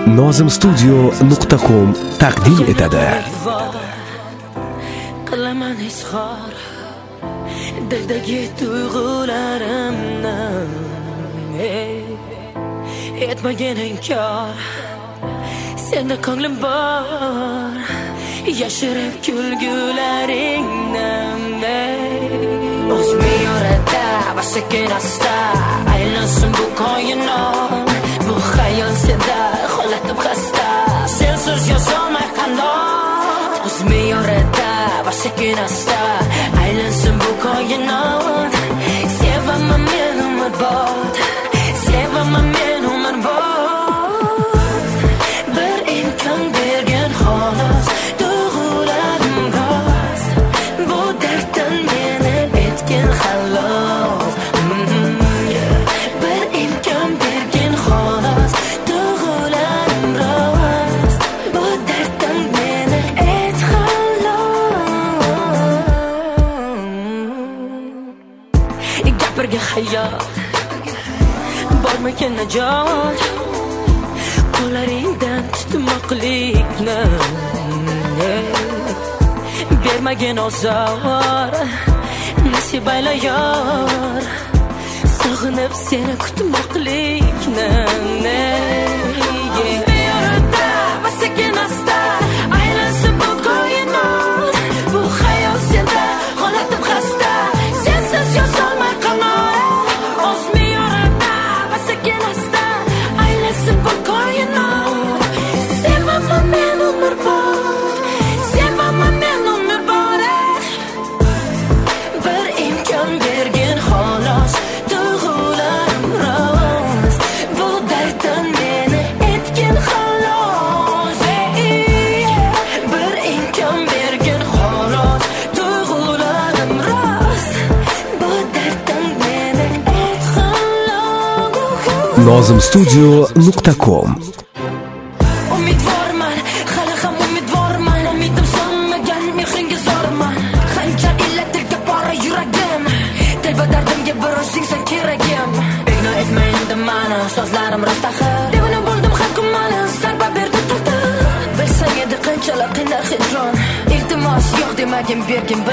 nozimstudio.com taqdim etadi. Qilaman izhor dildagi tuyg'ularimni, etmagin inkor, senda ko'nglim bor, yashirib kulgularingni. O'zmi yorada va sekin asta aylansin bu koinot, bu xayol senda holatib xasta, sensiz yozolmay qandoq. O'zmi yorada va sekin asta aylansin bu koinot, sevaman men umrbod, sevaman men umrbod. Bir imkon bergin xolos, tuyg'ularim rost, bu darddan meni etgin xalos. Bir imkon bergin xolos, tuyg'ularim rost, bu darddan meni et xalos. Gapirga hayot bormagan najot, qo'llaringdan tutmoqlikni bermagin ozor, nasib ayla yor, sog'inib seni kutmoqlikni. Yorada va sekin asta aylansin bu koinot, bu xayol senda holatib xasta, sensiz yozolmay qanot. O'zmi yorada va sekin asta aylansin bu koinot, sevaman men umrbod, sevaman men umrbod. Bir imkon bergin xolos, tuyg'ularim rost, bu darddan meni etgin xalos. Bir imkon bergin xolos, tuyg'ularim rost, bu darddan meni et xalos. nozimstudio.com Umidvorman, hali ham umidvorman, umidim so'nmagan mehringa zorman. Qancha illatilga bora yuragim, telba dardimga bir o'zing sen keragim. Igno etma endi mani, so'zlarim rost axir, devona bo'ldim har kun mani, zarba berdi taqdir. Bilsang edi qanchalar qiynal hijron, iltimos yo'q demagin bergin